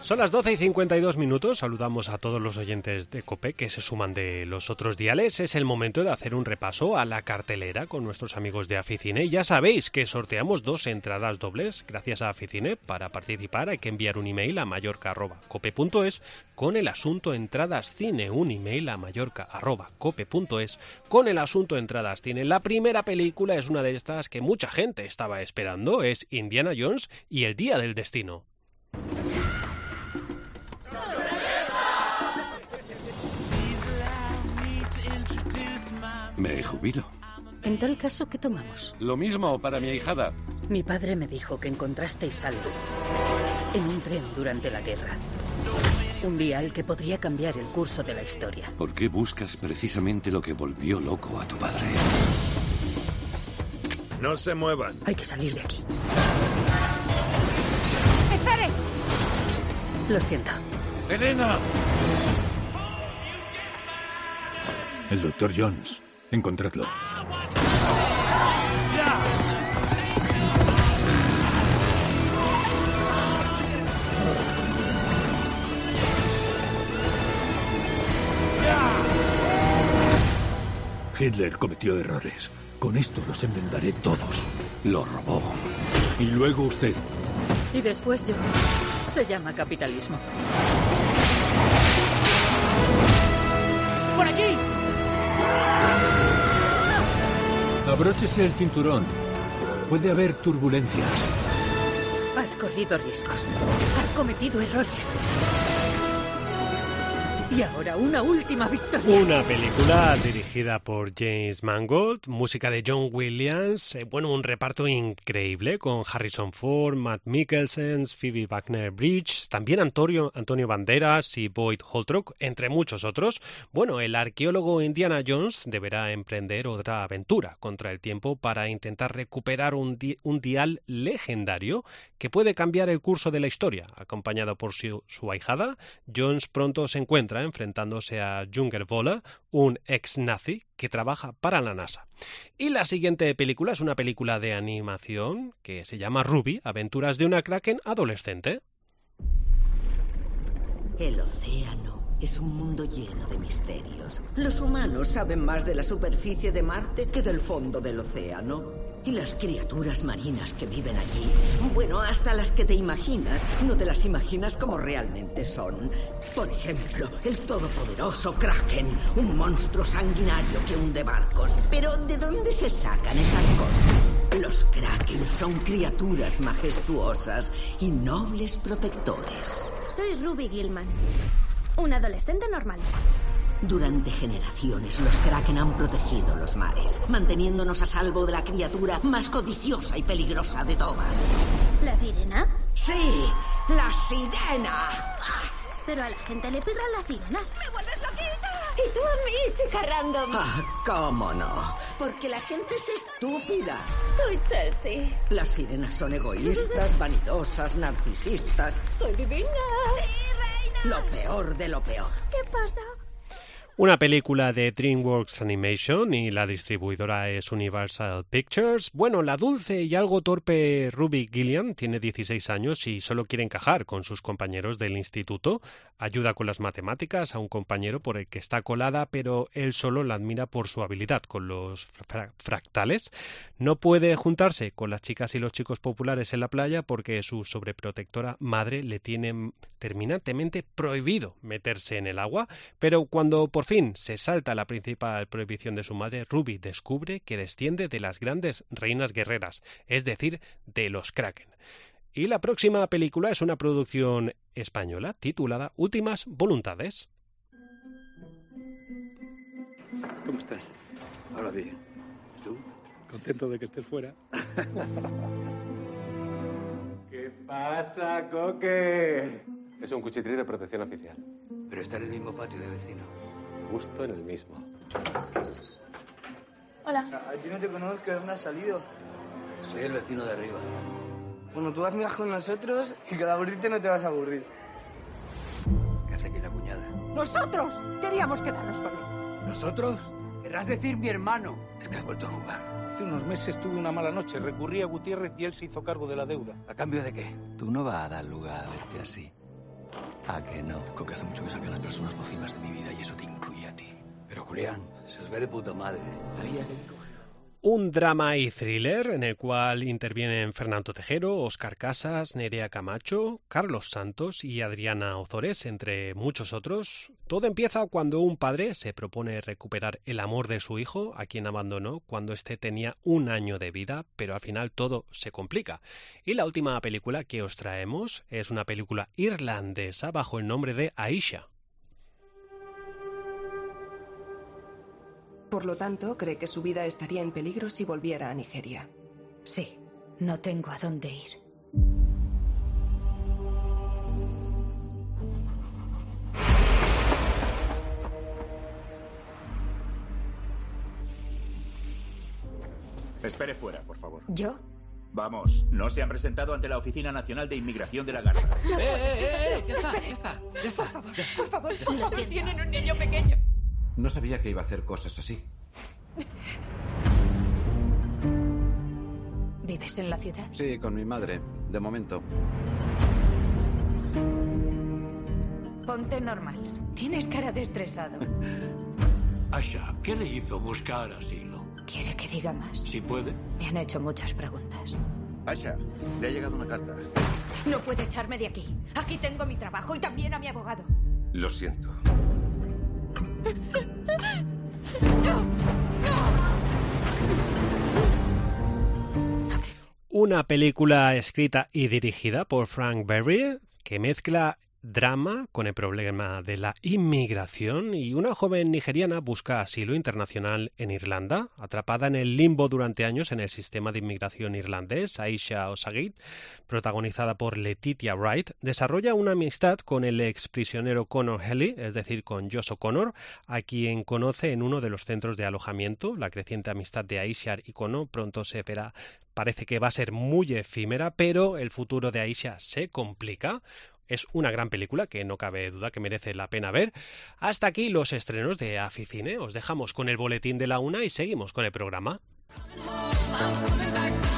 Son las 12:52. Saludamos a todos los oyentes de COPE que se suman de los otros diales. Es el momento de hacer un repaso a la cartelera con nuestros amigos de Aficine. Ya sabéis que sorteamos 2 entradas dobles gracias a Aficine. Para participar hay que enviar un email a mallorca@cope.es con el asunto entradas cine. Un email a mallorca@cope.es con el asunto entradas cine. La primera película es una de estas que mucha gente estaba esperando. Es Indiana Jones y el Día del Destino. Me jubilo. En tal caso, ¿qué tomamos? Lo mismo para mi ahijada. Mi padre me dijo que encontrasteis algo en un tren durante la guerra. Un dial que podría cambiar el curso de la historia. ¿Por qué buscas precisamente lo que volvió loco a tu padre? No se muevan. Hay que salir de aquí. ¡Espere! Lo siento. ¡Elena! El Dr. Jones. Encontradlo. Hitler cometió errores. Con esto los enmendaré todos. Lo robó. Y luego usted. Y después yo. Se llama capitalismo. ¡Por aquí! Abróchese el cinturón. Puede haber turbulencias. Has corrido riesgos. Has cometido errores. Y ahora una última victoria. Una película dirigida por James Mangold, música de John Williams, un reparto increíble con Harrison Ford, Matt Mikkelsen, Phoebe Waller-Bridge, también Antonio Banderas y Boyd Holbrook, entre muchos otros. El arqueólogo Indiana Jones deberá emprender otra aventura contra el tiempo para intentar recuperar un dial legendario que puede cambiar el curso de la historia. Acompañado por su ahijada, Jones pronto se encuentra enfrentándose a Junger Voller, un ex-nazi que trabaja para la NASA. Y la siguiente película es una película de animación que se llama Ruby, aventuras de una kraken adolescente. El océano es un mundo lleno de misterios. Los humanos saben más de la superficie de Marte que del fondo del océano. Y las criaturas marinas que viven allí, hasta las que te imaginas, no te las imaginas como realmente son. Por ejemplo, el todopoderoso Kraken, un monstruo sanguinario que hunde barcos. Pero, ¿de dónde se sacan esas cosas? Los Kraken son criaturas majestuosas y nobles protectores. Soy Ruby Gilman, un adolescente normal. Durante generaciones, los Kraken han protegido los mares, manteniéndonos a salvo de la criatura más codiciosa y peligrosa de todas. ¿La sirena? ¡Sí! ¡La sirena! Pero a la gente le pirran las sirenas. ¡Me vuelves loquita! Y tú a mí, chica random. ¿Cómo no? Porque la gente es estúpida. Soy Chelsea. Las sirenas son egoístas, vanidosas, narcisistas. Soy divina. ¡Sí, reina! Lo peor de lo peor. ¿Qué pasa? Una película de DreamWorks Animation y la distribuidora es Universal Pictures. La dulce y algo torpe Ruby Gilliam tiene 16 años y solo quiere encajar con sus compañeros del instituto. Ayuda con las matemáticas a un compañero por el que está colada, pero él solo la admira por su habilidad con los fractales. No puede juntarse con las chicas y los chicos populares en la playa porque su sobreprotectora madre le tiene terminantemente prohibido meterse en el agua, pero cuando por fin se salta la principal prohibición de su madre, Ruby descubre que desciende de las grandes reinas guerreras, es decir, de los Kraken. Y la próxima película es una producción española titulada Últimas Voluntades. ¿Cómo estás? Ahora bien. ¿Tú? Contento de que estés fuera. ¿Qué pasa, Coque? Es un cuchitril de protección oficial. Pero está en el mismo patio de vecino. Justo en el mismo. Hola. A ti no te conozco, ¿de dónde has salido? Soy el vecino de arriba. Bueno, tú haz migas con nosotros y con aburrirte no te vas a aburrir. ¿Qué hace aquí la cuñada? ¡Nosotros! Queríamos quedarnos con él. ¿Nosotros? Querrás decir mi hermano. Es que has vuelto a jugar. Hace unos meses tuve una mala noche. Recurrí a Gutiérrez y él se hizo cargo de la deuda. ¿A cambio de qué? Tú no vas a dar lugar a verte así. ¿A que no? Coque, hace mucho que saqué a las personas nocivas de mi vida y eso te incluye a ti. Pero Julián, se os ve de puta madre. La vida que hay que coger. Un drama y thriller en el cual intervienen Fernando Tejero, Óscar Casas, Nerea Camacho, Carlos Santos y Adriana Ozores, entre muchos otros. Todo empieza cuando un padre se propone recuperar el amor de su hijo, a quien abandonó cuando éste tenía 1 año de vida, pero al final todo se complica. Y la última película que os traemos es una película irlandesa bajo el nombre de Aisha. Por lo tanto, cree que su vida estaría en peligro si volviera a Nigeria. Sí, no tengo a dónde ir. Espere fuera, por favor. ¿Yo? Vamos, no se han presentado ante la Oficina Nacional de Inmigración de la Garza. Ya está. Por favor, tienen un niño pequeño. No sabía que iba a hacer cosas así. ¿Vives en la ciudad? Sí, con mi madre, de momento. Ponte normal. Tienes cara de estresado. Aisha, ¿qué le hizo buscar asilo? ¿Quiere que diga más? Si puede. Me han hecho muchas preguntas. Aisha, le ha llegado una carta. No puede echarme de aquí. Aquí tengo mi trabajo y también a mi abogado. Lo siento. Una película escrita y dirigida por Frank Berry que mezcla drama con el problema de la inmigración y una joven nigeriana busca asilo internacional en Irlanda. Atrapada en el limbo durante años en el sistema de inmigración irlandés, Aisha O'Sagid, protagonizada por Letitia Wright, desarrolla una amistad con el ex prisionero Conor Helly, es decir, con Josh O'Connor, a quien conoce en uno de los centros de alojamiento. La creciente amistad de Aisha y Conor pronto se verá. Parece que va a ser muy efímera, pero el futuro de Aisha se complica. Es una gran película que no cabe duda que merece la pena ver. Hasta aquí los estrenos de Aficine. Os dejamos con el boletín de la 1 y seguimos con el programa.